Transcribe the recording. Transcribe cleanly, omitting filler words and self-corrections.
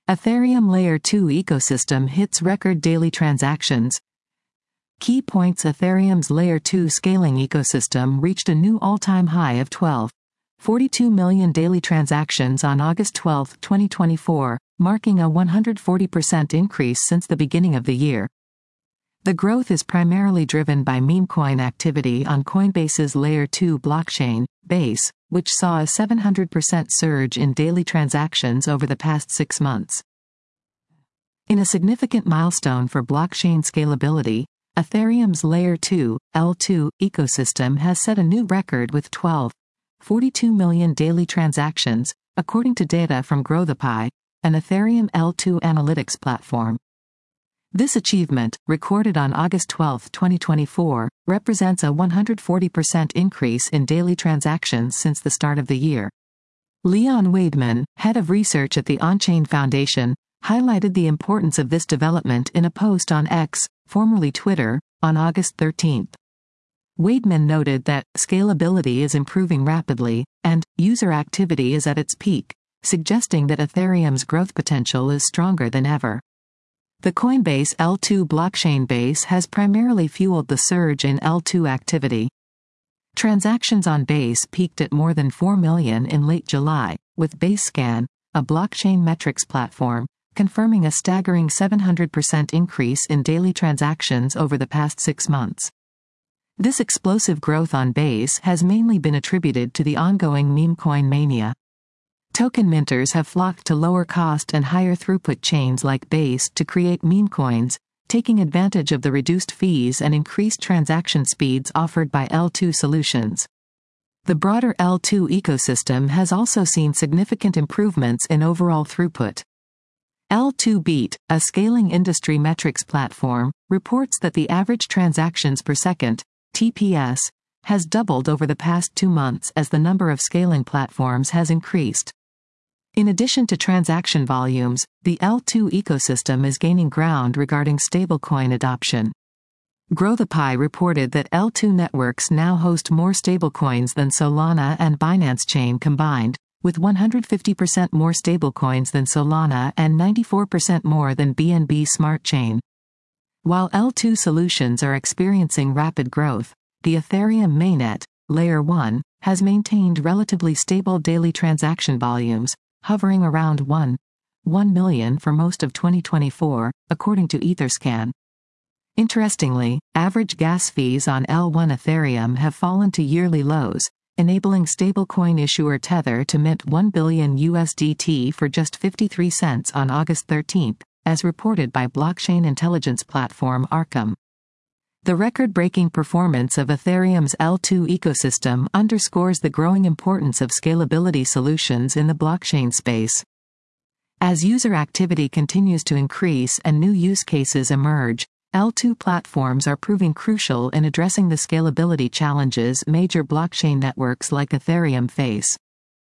Ethereum Layer 2 ecosystem hits record daily transactions. Key points: Ethereum's Layer 2 scaling ecosystem reached a new all-time high of 12.42 million daily transactions on August 12, 2024, marking a 140% increase since the beginning of the year. The growth is primarily driven by meme coin activity on Coinbase's Layer 2 blockchain, Base, which saw a 700% surge in daily transactions over the past 6 months. In a significant milestone for blockchain scalability, Ethereum's Layer 2, L2, ecosystem has set a new record with 12.42 million daily transactions, according to data from GrowThePie, an Ethereum L2 analytics platform. This achievement, recorded on August 12, 2024, represents a 140% increase in daily transactions since the start of the year. Leon Weidman, head of research at the Onchain Foundation, highlighted the importance of this development in a post on X, formerly Twitter, on August 13. Weidman noted that scalability is improving rapidly, and user activity is at its peak, suggesting that Ethereum's growth potential is stronger than ever. The Coinbase L2 blockchain base has primarily fueled the surge in L2 activity. Transactions on Base peaked at more than 4 million in late July, with BaseScan, a blockchain metrics platform, confirming a staggering 700% increase in daily transactions over the past 6 months. This explosive growth on Base has mainly been attributed to the ongoing meme coin mania. Token minters have flocked to lower cost and higher throughput chains like Base to create meme coins, taking advantage of the reduced fees and increased transaction speeds offered by L2 solutions. The broader L2 ecosystem has also seen significant improvements in overall throughput. L2Beat, a scaling industry metrics platform, reports that the average transactions per second, TPS, has doubled over the past 2 months as the number of scaling platforms has increased. In addition to transaction volumes, the L2 ecosystem is gaining ground regarding stablecoin adoption. GrowThePie reported that L2 networks now host more stablecoins than Solana and Binance Chain combined, with 150% more stablecoins than Solana and 94% more than BNB Smart Chain. While L2 solutions are experiencing rapid growth, the Ethereum mainnet, Layer 1, has maintained relatively stable daily transaction volumes, hovering around 1 million for most of 2024, according to Etherscan. Interestingly, average gas fees on L1 Ethereum have fallen to yearly lows, enabling stablecoin issuer Tether to mint $1 billion USDT for just 53 cents on August 13, as reported by blockchain intelligence platform Arkham. The record-breaking performance of Ethereum's L2 ecosystem underscores the growing importance of scalability solutions in the blockchain space. As user activity continues to increase and new use cases emerge, L2 platforms are proving crucial in addressing the scalability challenges major blockchain networks like Ethereum face.